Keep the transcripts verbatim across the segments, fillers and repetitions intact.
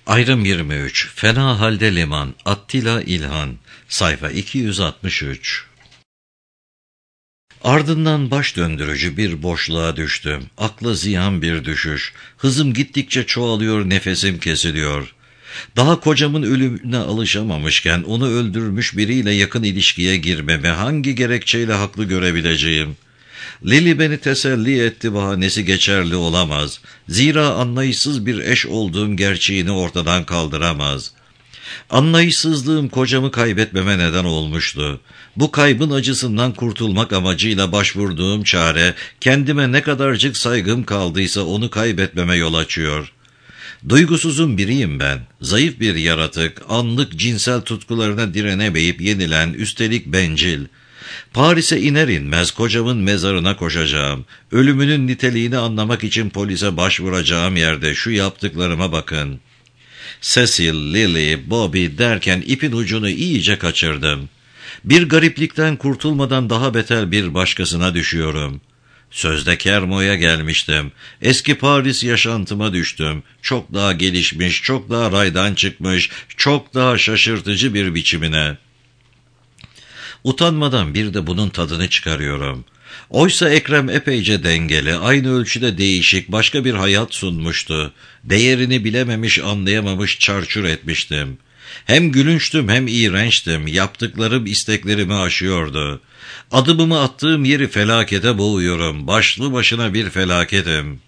Ayrım yirmi üç. Fena halde liman. Attila İlhan. Sayfa iki yüz altmış üç. Ardından baş döndürücü bir boşluğa düştüm. Akla ziyan bir düşüş. Hızım gittikçe çoğalıyor, nefesim kesiliyor. Daha kocamın ölümüne alışamamışken onu öldürmüş biriyle yakın ilişkiye girmemi hangi gerekçeyle haklı görebileceğim? Lili beni teselli etti, bahanesi geçerli olamaz. Zira anlayışsız bir eş olduğum gerçeğini ortadan kaldıramaz. Anlayışsızlığım kocamı kaybetmeme neden olmuştu. Bu kaybın acısından kurtulmak amacıyla başvurduğum çare, kendime ne kadarcık saygım kaldıysa onu kaybetmeme yol açıyor. Duygusuzun biriyim ben, zayıf bir yaratık, anlık cinsel tutkularına direnemeyip yenilen, üstelik bencil. Paris'e iner inmez kocamın mezarına koşacağım. Ölümünün niteliğini anlamak için polise başvuracağım yerde şu yaptıklarıma bakın. Cecil, Lily, Bobby derken ipin ucunu iyice kaçırdım. Bir gariplikten kurtulmadan daha beter bir başkasına düşüyorum. Sözde Kermo'ya gelmiştim. Eski Paris yaşantıma düştüm. Çok daha gelişmiş, çok daha raydan çıkmış, çok daha şaşırtıcı bir biçimine. Utanmadan bir de bunun tadını çıkarıyorum. Oysa Ekrem epeyce dengeli, aynı ölçüde değişik, başka bir hayat sunmuştu. Değerini bilememiş, anlayamamış, çarçur etmiştim. Hem gülünçtüm hem iğrençtim, yaptıklarım isteklerimi aşıyordu. Adımımı attığım yeri felakete boğuyorum, başlı başına bir felaketim.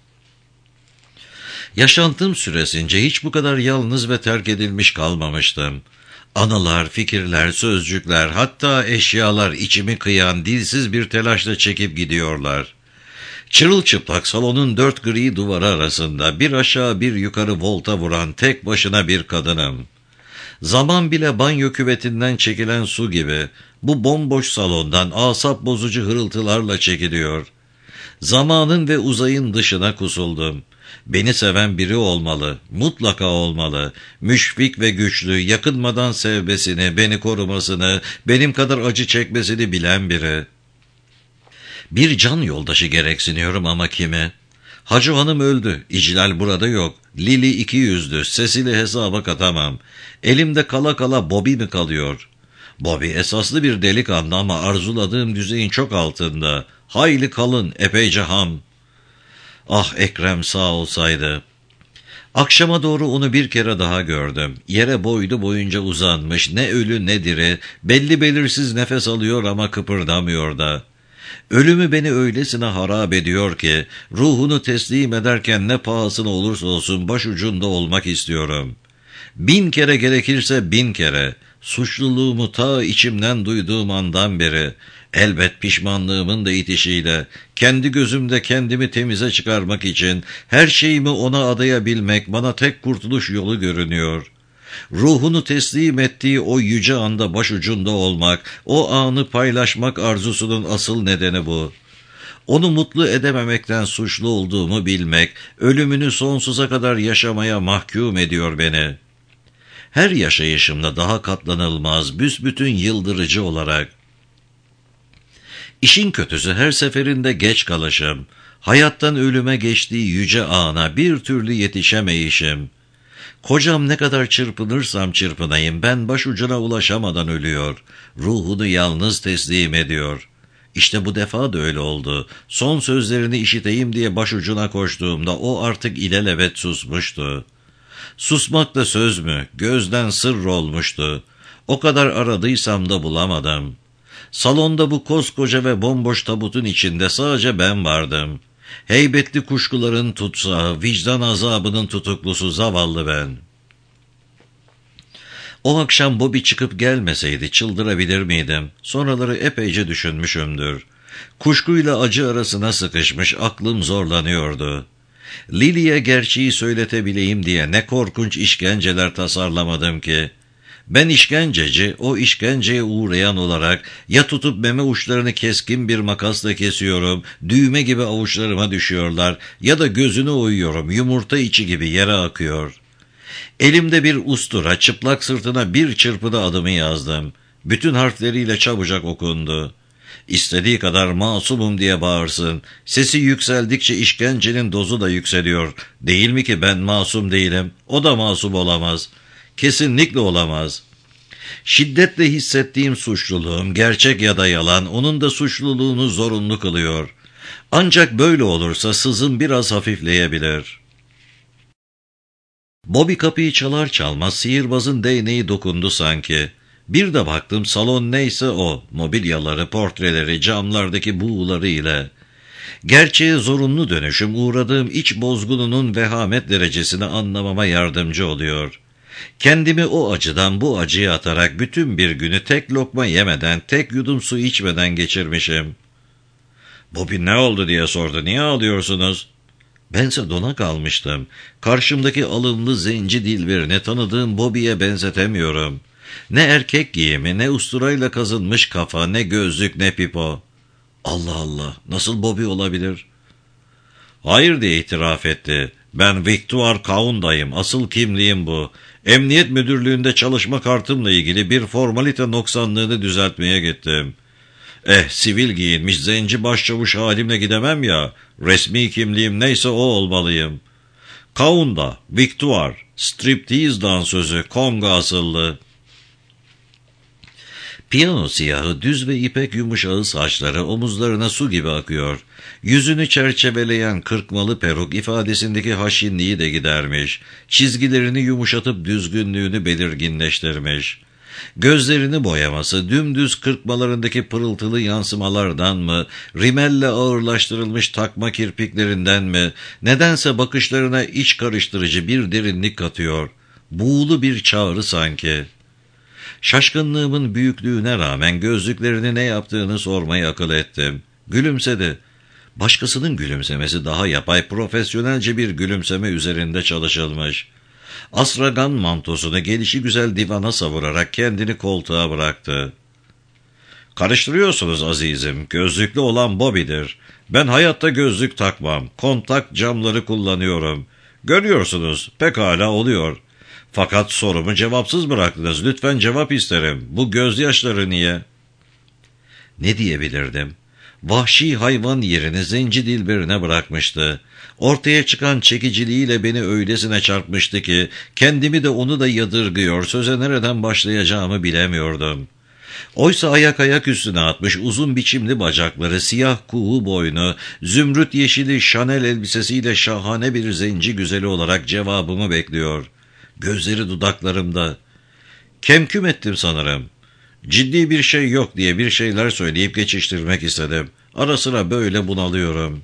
Yaşantım süresince hiç bu kadar yalnız ve terk edilmiş kalmamıştım. Anılar, fikirler, sözcükler, hatta eşyalar içimi kıyan dilsiz bir telaşla çekip gidiyorlar. Çırılçıplak salonun dört gri duvarı arasında bir aşağı bir yukarı volta vuran tek başına bir kadınım. Zaman bile banyo küvetinden çekilen su gibi bu bomboş salondan asap bozucu hırıltılarla çekiliyor. Zamanın ve uzayın dışına kusuldum. Beni seven biri olmalı, mutlaka olmalı. Müşfik ve güçlü, yakınmadan sevmesini, beni korumasını, benim kadar acı çekmesini bilen biri. Bir can yoldaşı gereksiniyorum ama kime? Hacı Hanım öldü, İclal burada yok. Lili iki yüzlü, Cecil'i hesaba katamam. Elimde kala kala Bobby mi kalıyor? Bobby esaslı bir delikanlı ama arzuladığım düzeyin çok altında. Hayli kalın, epeyce ham. Ah, Ekrem sağ olsaydı. Akşama doğru onu bir kere daha gördüm. Yere boylu boyunca uzanmış, ne ölü ne diri, belli belirsiz nefes alıyor ama kıpırdamıyor da. Ölümü beni öylesine harap ediyor ki, ruhunu teslim ederken ne pahasına olursa olsun başucunda olmak istiyorum. Bin kere gerekirse bin kere, suçluluğumu ta içimden duyduğum andan beri, elbet pişmanlığımın da itişiyle, kendi gözümde kendimi temize çıkarmak için her şeyimi ona adayabilmek bana tek kurtuluş yolu görünüyor. Ruhunu teslim ettiği o yüce anda başucunda olmak, o anı paylaşmak arzusunun asıl nedeni bu. Onu mutlu edememekten suçlu olduğumu bilmek, ölümünü sonsuza kadar yaşamaya mahkum ediyor beni. Her yaşayışımda daha katlanılmaz, büsbütün yıldırıcı olarak. İşin kötüsü her seferinde geç kalışım, hayattan ölüme geçtiği yüce ana bir türlü yetişemeyişim. Kocam ne kadar çırpınırsam çırpınayım, ben başucuna ulaşamadan ölüyor, ruhunu yalnız teslim ediyor. İşte bu defa da öyle oldu. Son sözlerini işiteyim diye başucuna koştuğumda o artık ilelebet susmuştu. Susmak da söz mü? Gözden sır olmuştu. O kadar aradıysam da bulamadım. Salonda bu koskoca ve bomboş tabutun içinde sadece ben vardım. Heybetli kuşkuların tutsağı, vicdan azabının tutuklusu zavallı ben. O akşam Bobby çıkıp gelmeseydi çıldırabilir miydim? Sonraları epeyce düşünmüşümdür. Kuşkuyla acı arasına sıkışmış, aklım zorlanıyordu. Lily'e gerçeği söyletebileyim diye ne korkunç işkenceler tasarlamadım ki. Ben işkenceci, o işkenceye uğrayan olarak ya tutup meme uçlarını keskin bir makasla kesiyorum, düğme gibi avuçlarıma düşüyorlar, ya da gözünü oyuyorum, yumurta içi gibi yere akıyor. Elimde bir ustura, çıplak sırtına bir çırpıda adımı yazdım. Bütün harfleriyle çabucak okundu. İstediği kadar masumum diye bağırsın. Sesi yükseldikçe işkencenin dozu da yükseliyor. Değil mi ki ben masum değilim? O da masum olamaz. Kesinlikle olamaz. Şiddetle hissettiğim suçluluğum, gerçek ya da yalan, onun da suçluluğunu zorunlu kılıyor. Ancak böyle olursa sızım biraz hafifleyebilir. Bobby kapıyı çalar çalmaz sihirbazın değneği dokundu sanki. Bir de baktım salon neyse o, mobilyaları, portreleri, camlardaki buğuları ile. Gerçeğe zorunlu dönüşüm uğradığım iç bozgununun vehamet derecesini anlamama yardımcı oluyor. Kendimi o acıdan bu acıya atarak bütün bir günü tek lokma yemeden, tek yudum su içmeden geçirmişim. Bobby ne oldu diye sordu. Niye ağlıyorsunuz? Bense dona kalmıştım. Karşımdaki alımlı zenci dilberini tanıdığım Bobby'ye benzetemiyorum. Ne erkek giyimi, ne usturayla kazınmış kafa, ne gözlük, ne pipo. Allah Allah, nasıl Bobby olabilir? Hayır diye itiraf etti. Ben Victoire Kaunda'yım, asıl kimliğim bu. Emniyet müdürlüğünde çalışma kartımla ilgili bir formalite noksanlığını düzeltmeye gittim. Eh, sivil giyinmiş zenci başçavuş halimle gidemem ya, resmi kimliğim neyse o olmalıyım. Kaunda, Victoire, striptease dansözü, Konga asıllı. Piyano siyahı, düz ve ipek yumuşağı saçları omuzlarına su gibi akıyor. Yüzünü çerçeveleyen kırkmalı peruk ifadesindeki haşinliği de gidermiş. Çizgilerini yumuşatıp düzgünlüğünü belirginleştirmiş. Gözlerini boyaması, dümdüz kırpmalarındaki pırıltılı yansımalardan mı, rimelle ağırlaştırılmış takma kirpiklerinden mi, nedense bakışlarına iç karıştırıcı bir derinlik katıyor. Buğulu bir çağrı sanki. Şaşkınlığımın büyüklüğüne rağmen gözlüklerini ne yaptığını sormayı akıl ettim. Gülümsedi. Başkasının gülümsemesi daha yapay, profesyonelce bir gülümseme üzerinde çalışılmış. Astragan mantosunu gelişigüzel divana savurarak kendini koltuğa bıraktı. Karıştırıyorsunuz azizim, gözlüklü olan Bobby'dir. Ben hayatta gözlük takmam, kontak camları kullanıyorum. Görüyorsunuz, pekala oluyor. Fakat sorumu cevapsız bıraktınız, lütfen cevap isterim. Bu gözyaşları niye? Ne diyebilirdim? Vahşi hayvan yerini zenci dilberine bırakmıştı. Ortaya çıkan çekiciliğiyle beni öylesine çarpmıştı ki, kendimi de onu da yadırgıyor, söze nereden başlayacağımı bilemiyordum. Oysa ayak ayak üstüne atmış uzun biçimli bacakları, siyah kuğu boynu, zümrüt yeşili Chanel elbisesiyle şahane bir zenci güzeli olarak cevabımı bekliyor. Gözleri dudaklarımda. Kemküm ettim sanırım. Ciddi bir şey yok diye bir şeyler söyleyip geçiştirmek istedim. Ara sıra böyle bunalıyorum.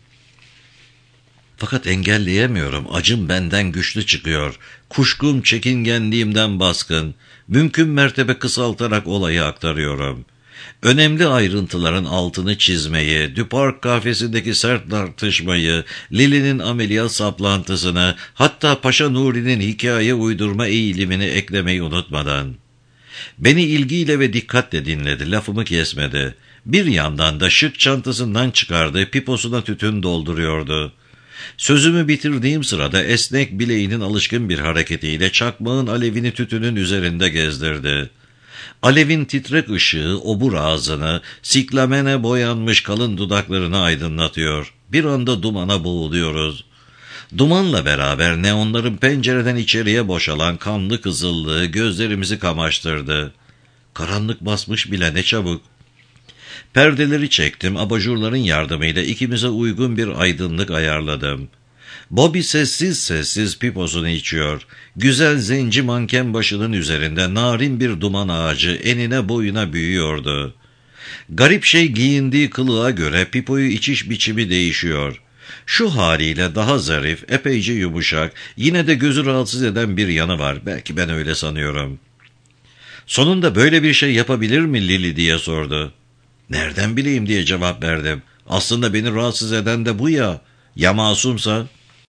Fakat engelleyemiyorum. Acım benden güçlü çıkıyor. Kuşkum çekingenliğimden baskın. Mümkün mertebe kısaltarak olayı aktarıyorum. Önemli ayrıntıların altını çizmeyi, Dupark kafesindeki sert tartışmayı, Lili'nin ameliyat saplantısını, hatta Paşa Nuri'nin hikaye uydurma eğilimini eklemeyi unutmadan. Beni ilgiyle ve dikkatle dinledi, lafımı kesmedi. Bir yandan da şık çantasından çıkardığı piposuna tütün dolduruyordu. Sözümü bitirdiğim sırada esnek bileğinin alışkın bir hareketiyle çakmağın alevini tütünün üzerinde gezdirdi. Alevin titrek ışığı obur ağzını, siklamene boyanmış kalın dudaklarını aydınlatıyor. Bir anda dumana boğuluyoruz. Dumanla beraber neonların pencereden içeriye boşalan kanlı kızıllığı gözlerimizi kamaştırdı. Karanlık basmış bile ne çabuk. Perdeleri çektim, abajurların yardımıyla ikimize uygun bir aydınlık ayarladım. Bobby sessiz sessiz piposunu içiyor. Güzel zenci manken başının üzerinde narin bir duman ağacı enine boyuna büyüyordu. Garip şey giyindiği kılığa göre pipoyu içiş biçimi değişiyor. Şu haliyle daha zarif, epeyce yumuşak, yine de gözü rahatsız eden bir yanı var. Belki ben öyle sanıyorum. Sonunda böyle bir şey yapabilir mi Lili diye sordu. Nereden bileyim diye cevap verdim. Aslında beni rahatsız eden de bu ya. Ya masumsa?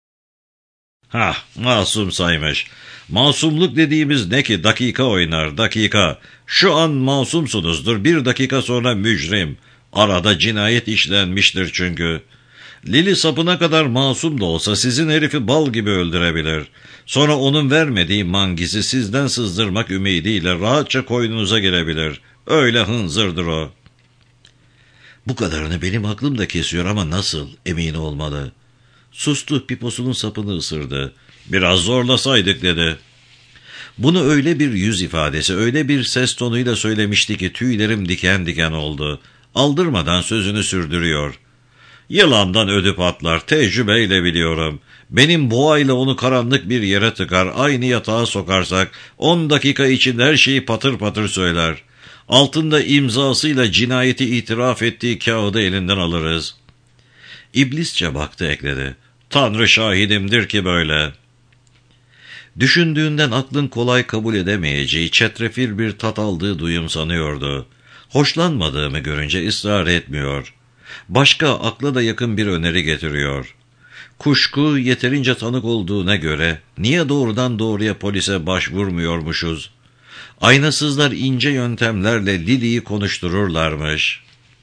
Hah, masumsaymış. Masumluk dediğimiz ne ki? Dakika oynar, dakika. Şu an masumsunuzdur, bir dakika sonra mücrim. Arada cinayet işlenmiştir çünkü. Lili sapına kadar masum da olsa sizin herifi bal gibi öldürebilir. Sonra onun vermediği mangizi sizden sızdırmak ümidiyle rahatça koynunuza girebilir. Öyle hınzırdır o. Bu kadarını benim aklım da kesiyor ama nasıl, emin olmalı. Sustu, piposunun sapını ısırdı. Biraz zorlasaydık dedi. Bunu öyle bir yüz ifadesi, öyle bir ses tonuyla söylemişti ki tüylerim diken diken oldu. Aldırmadan sözünü sürdürüyor. Yılandan ödü patlar, tecrübeyle biliyorum. Benim boğayla onu karanlık bir yere tıkar, aynı yatağa sokarsak on dakika içinde her şeyi patır patır söyler. Altında imzasıyla cinayeti itiraf ettiği kağıdı elinden alırız. İblisçe baktı, ekledi. Tanrı şahidimdir ki böyle. Düşündüğünden aklın kolay kabul edemeyeceği, çetrefil bir tat aldığı duyum sanıyordu. Hoşlanmadığımı görünce ısrar etmiyor. Başka, akla da yakın bir öneri getiriyor. Kuşku yeterince tanık olduğuna göre niye doğrudan doğruya polise başvurmuyormuşuz? Aynasızlar ince yöntemlerle Lili'yi konuştururlarmış.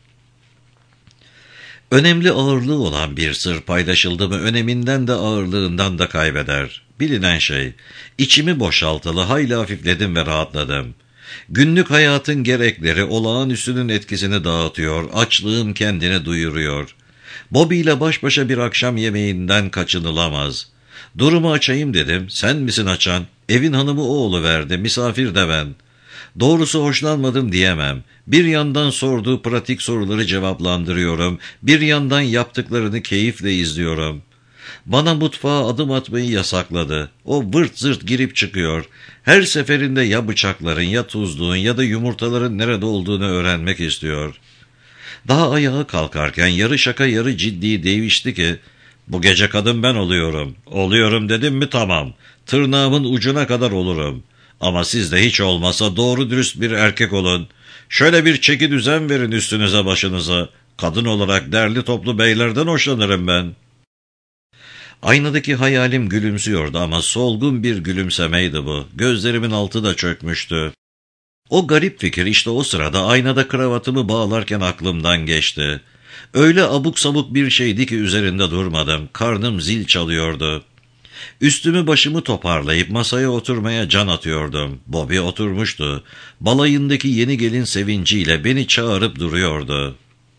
Önemli ağırlığı olan bir sır paylaşıldı mı öneminden de ağırlığından da kaybeder. Bilinen şey, içimi boşaltalı hayli hafifledim ve rahatladım. Günlük hayatın gerekleri olağanüstünün etkisini dağıtıyor, açlığım kendini duyuruyor. Bobby ile baş başa bir akşam yemeğinden kaçınılamaz. Durumu açayım dedim, sen misin açan? Evin hanımı o oluverdi, misafir de ben. Doğrusu hoşlanmadım diyemem. Bir yandan sorduğu pratik soruları cevaplandırıyorum, bir yandan yaptıklarını keyifle izliyorum. Bana mutfağa adım atmayı yasakladı. O vırt zırt girip çıkıyor. Her seferinde ya bıçakların ya tuzluğun ya da yumurtaların nerede olduğunu öğrenmek istiyor. Daha ayağa kalkarken yarı şaka yarı ciddi değişti ki, bu gece kadın ben oluyorum. Oluyorum dedim mi tamam. Tırnağımın ucuna kadar olurum. Ama siz de hiç olmasa doğru dürüst bir erkek olun. Şöyle bir çeki düzen verin üstünüze başınıza. Kadın olarak derli toplu beylerden hoşlanırım ben. Aynadaki hayalim gülümsüyordu ama solgun bir gülümsemeydi bu. Gözlerimin altı da çökmüştü. O garip fikir işte o sırada aynada kravatımı bağlarken aklımdan geçti. Öyle abuk sabuk bir şeydi ki üzerinde durmadım. Karnım zil çalıyordu. Üstümü başımı toparlayıp masaya oturmaya can atıyordum. Bobby oturmuştu. Balayındaki yeni gelin sevinciyle beni çağırıp duruyordu.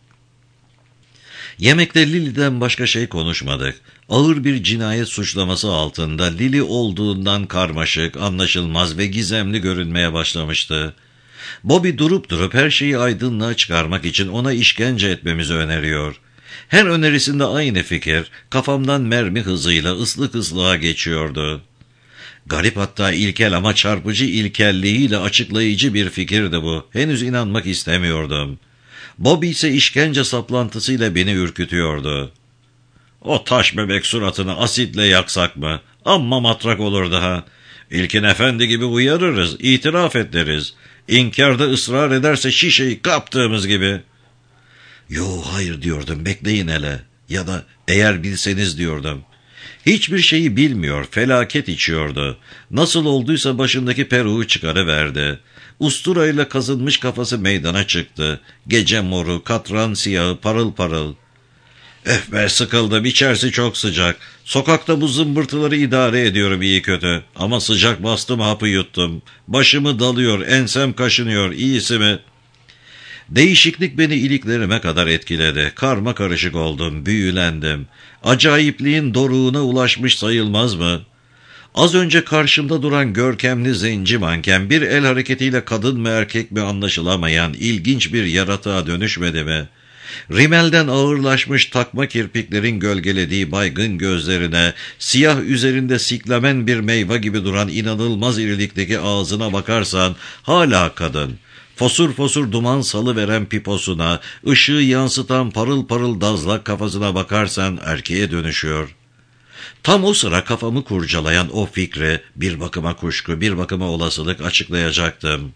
Yemekte Lily'den başka şey konuşmadık. Ağır bir cinayet suçlaması altında Lily olduğundan karmaşık, anlaşılmaz ve gizemli görünmeye başlamıştı. Bobby durup durup her şeyi aydınlığa çıkarmak için ona işkence etmemizi öneriyor. Her önerisinde aynı fikir kafamdan mermi hızıyla ıslık ıslığa geçiyordu. Garip, hatta ilkel ama çarpıcı ilkelliğiyle açıklayıcı bir fikirdi bu. Henüz inanmak istemiyordum. Bobby ise işkence saplantısıyla beni ürkütüyordu. O taş bebek suratını asitle yaksak mı? Amma matrak olur daha. İlkin efendi gibi uyarırız, itiraf et deriz. İnkarda ısrar ederse şişeyi kaptığımız gibi. Yo hayır diyordum, bekleyin hele. Ya da eğer bilseniz diyordum. Hiçbir şeyi bilmiyor, felaket içiyordu. Nasıl olduysa başındaki peruğu çıkarıverdi. Usturayla kazınmış kafası meydana çıktı. Gece moru, katran siyahı, parıl parıl. Eh be, sıkıldım, içerisi çok sıcak. Sokakta bu zımbırtıları idare ediyorum iyi kötü. Ama sıcak bastım, hapı yuttum. Başımı dalıyor, ensem kaşınıyor, iyisi mi? Değişiklik beni iliklerime kadar etkiledi. Karma karışık oldum, büyülendim. Acayipliğin doruğuna ulaşmış sayılmaz mı? Az önce karşımda duran görkemli zenci manken bir el hareketiyle kadın mı erkek mi anlaşılamayan ilginç bir yaratığa dönüşmedi mi? Rimelden ağırlaşmış takma kirpiklerin gölgelediği baygın gözlerine, siyah üzerinde siklamen bir meyve gibi duran inanılmaz irilikteki ağzına bakarsan hala kadın. Fosur fosur duman salıveren piposuna, ışığı yansıtan parıl parıl dazlak kafasına bakarsan erkeğe dönüşüyor. Tam o sıra kafamı kurcalayan o fikri, bir bakıma kuşku, bir bakıma olasılık açıklayacaktım.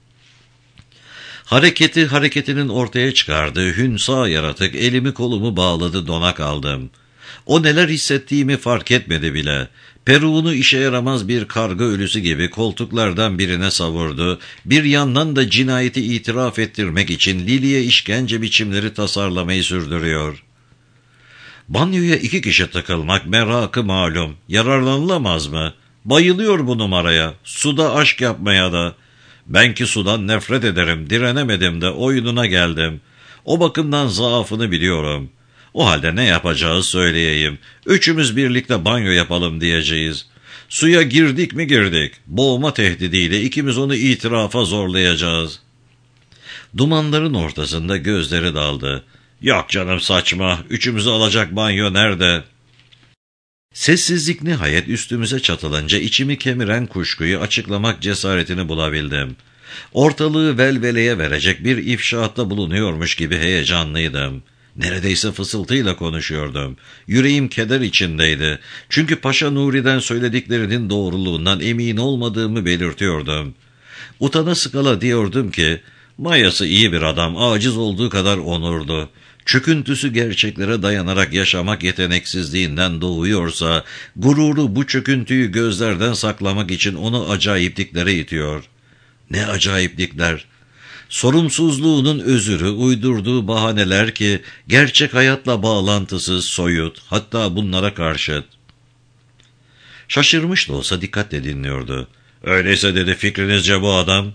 Hareketi hareketinin ortaya çıkardığı hünsa yaratık elimi kolumu bağladı, dona kaldım. O neler hissettiğimi fark etmedi bile. Peruğunu işe yaramaz bir karga ölüsü gibi koltuklardan birine savurdu. Bir yandan da cinayeti itiraf ettirmek için Lily'ye işkence biçimleri tasarlamayı sürdürüyor. Banyoya iki kişi tıkılmak merakı malum. Yararlanılamaz mı? Bayılıyor bu numaraya. Suda aşk yapmaya da. Ben ki sudan nefret ederim. Direnemedim de oyununa geldim. O bakımdan zaafını biliyorum. O halde ne yapacağız söyleyeyim. Üçümüz birlikte banyo yapalım diyeceğiz. Suya girdik mi girdik. Boğma tehdidiyle ikimiz onu itirafa zorlayacağız. Dumanların ortasında gözleri daldı. Yok canım saçma. Üçümüzü alacak banyo nerede? Sessizlik nihayet üstümüze çatılınca içimi kemiren kuşkuyu açıklamak cesaretini bulabildim. Ortalığı velveleye verecek bir ifşaatta bulunuyormuş gibi heyecanlıydım. Neredeyse fısıltıyla konuşuyordum. Yüreğim keder içindeydi. Çünkü Paşa Nuri'den söylediklerinin doğruluğundan emin olmadığımı belirtiyordum. Utana sıkala diyordum ki, mayası iyi bir adam, aciz olduğu kadar onurlu. Çöküntüsü gerçeklere dayanarak yaşamak yeteneksizliğinden doğuyorsa, gururu bu çöküntüyü gözlerden saklamak için onu acayipliklere itiyor. Ne acayiplikler! Sorumsuzluğunun özürü, uydurduğu bahaneler ki gerçek hayatla bağlantısız, soyut, hatta bunlara karşıt. Şaşırmış da olsa dikkatle dinliyordu. Öyleyse dedi, fikrinizce bu adam?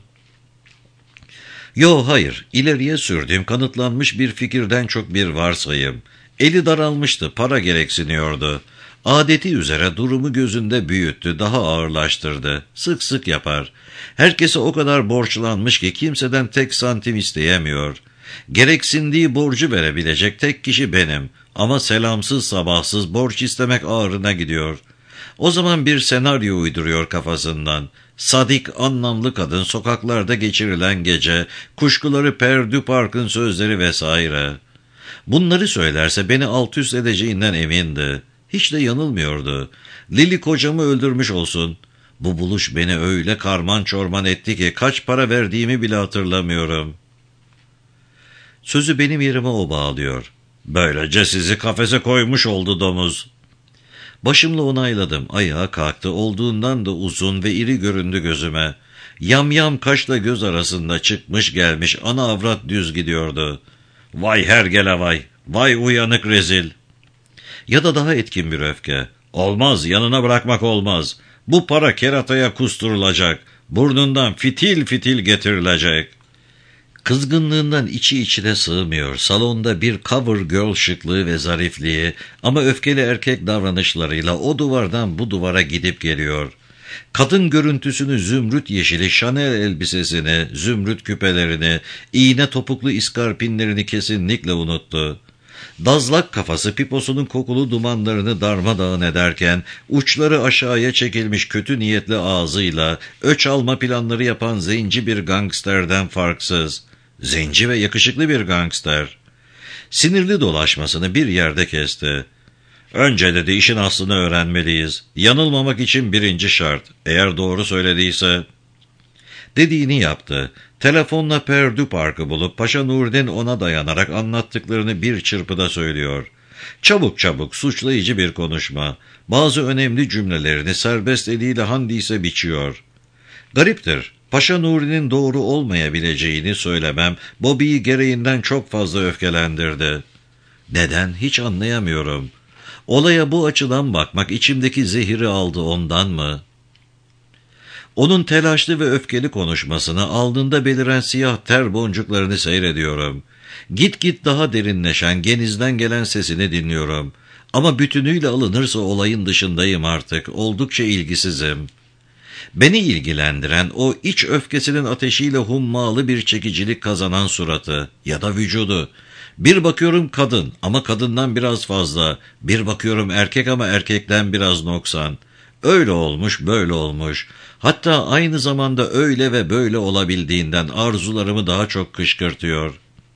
Yo hayır, ileriye sürdüğüm kanıtlanmış bir fikirden çok bir varsayım. Eli daralmıştı, para gereksiniyordu. Adeti üzere durumu gözünde büyüttü, daha ağırlaştırdı. Sık sık yapar. Herkese o kadar borçlanmış ki kimseden tek santim isteyemiyor. Gereksindiği borcu verebilecek tek kişi benim. Ama selamsız sabahsız borç istemek ağrına gidiyor. O zaman bir senaryo uyduruyor kafasından. Sadik, anlamlı kadın, sokaklarda geçirilen gece, kuşkuları Perdü Park'ın sözleri vesaire. Bunları söylerse beni alt üst edeceğinden emindi. Hiç de yanılmıyordu. Lili kocamı öldürmüş olsun. Bu buluş beni öyle karman çorman etti ki kaç para verdiğimi bile hatırlamıyorum. Sözü benim yerime o bağlıyor. Böylece sizi kafese koymuş oldu domuz. Başımla onayladım. Ayağa kalktı. Olduğundan da uzun ve iri göründü gözüme. Yamyam kaşla göz arasında çıkmış gelmiş ana avrat düz gidiyordu. Vay hergele vay. Vay uyanık rezil. Ya da daha etkin bir öfke. Olmaz, yanına bırakmak olmaz. Bu para kerataya kusturulacak. Burnundan fitil fitil getirilecek. Kızgınlığından içi içine sığmıyor. Salonda bir cover girl şıklığı ve zarifliği ama öfkeli erkek davranışlarıyla o duvardan bu duvara gidip geliyor. Kadın görüntüsünü, zümrüt yeşili Chanel elbisesini, zümrüt küpelerini, iğne topuklu iskarpinlerini kesinlikle unuttu. Dazlak kafası piposunun kokulu dumanlarını darmadağın ederken, uçları aşağıya çekilmiş kötü niyetli ağzıyla, öç alma planları yapan zenci bir gangsterden farksız. Zenci ve yakışıklı bir gangster. Sinirli dolaşmasını bir yerde kesti. Önce dedi, işin aslını öğrenmeliyiz. Yanılmamak için birinci şart. Eğer doğru söylediyse... Dediğini yaptı. Telefonla Perdü Park'ı bulup Paşa Nuri'nin ona dayanarak anlattıklarını bir çırpıda söylüyor. Çabuk çabuk, suçlayıcı bir konuşma. Bazı önemli cümlelerini serbest eliyle handiyse biçiyor. Gariptir. Paşa Nuri'nin doğru olmayabileceğini söylemem Bobby'yi gereğinden çok fazla öfkelendirdi. Neden? Hiç anlayamıyorum. Olaya bu açıdan bakmak içimdeki zehiri aldı ondan mı? Onun telaşlı ve öfkeli konuşmasını, alnında beliren siyah ter boncuklarını seyrediyorum. Git git daha derinleşen, genizden gelen sesini dinliyorum. Ama bütünüyle alınırsa olayın dışındayım artık, oldukça ilgisizim. Beni ilgilendiren o iç öfkesinin ateşiyle hummalı bir çekicilik kazanan suratı ya da vücudu. Bir bakıyorum kadın ama kadından biraz fazla, bir bakıyorum erkek ama erkekten biraz noksan. Öyle olmuş, böyle olmuş. Hatta aynı zamanda öyle ve böyle olabildiğinden arzularımı daha çok kışkırtıyor.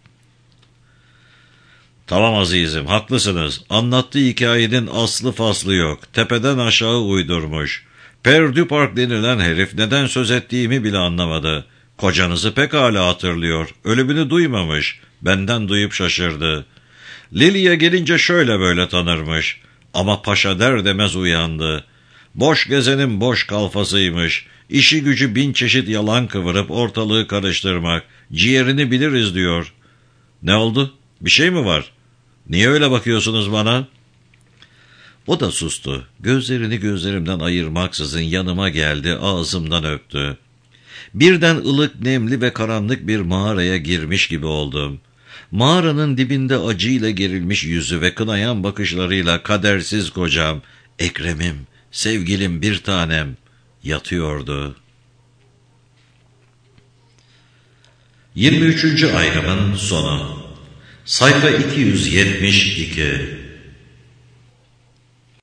Tamam azizim, haklısınız. Anlattığı hikayenin aslı faslı yok. Tepeden aşağı uydurmuş. Perdü Park denilen herif neden söz ettiğimi bile anlamadı. Kocanızı pekala hatırlıyor. Ölümünü duymamış. Benden duyup şaşırdı. Lily'e gelince şöyle böyle tanırmış. Ama paşa der demez uyandı. Boş gezenin boş kalfasıymış. İşi gücü bin çeşit yalan kıvırıp ortalığı karıştırmak. Ciğerini biliriz diyor. Ne oldu? Bir şey mi var? Niye öyle bakıyorsunuz bana? O da sustu. Gözlerini gözlerimden ayırmaksızın yanıma geldi, ağzımdan öptü. Birden ılık, nemli ve karanlık bir mağaraya girmiş gibi oldum. Mağaranın dibinde acıyla gerilmiş yüzü ve kınayan bakışlarıyla kadersiz kocam, Ekrem'im, sevgilim, bir tanem yatıyordu. yirmi üçüncü ayrımın sonu. Sayfa iki yüz yetmiş iki.